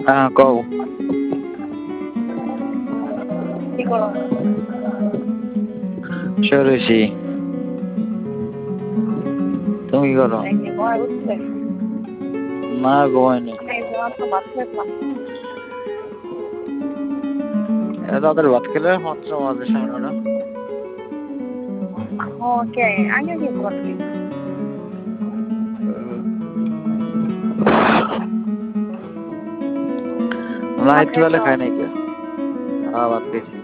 কও কি করো? সরেছি তুমি কি করো? এই যে ঘরে উঠলে না ঘুমাইনি আমি এই যে মাত্র ভাত খেলাম। তাদের ভাত খেলে মাত্র আমাদের সামনে না ওকে আগে কি করলি? তুমি না ভাত একটু বেলা খাইছো? খাই নাই কে ভাত খেয়েছি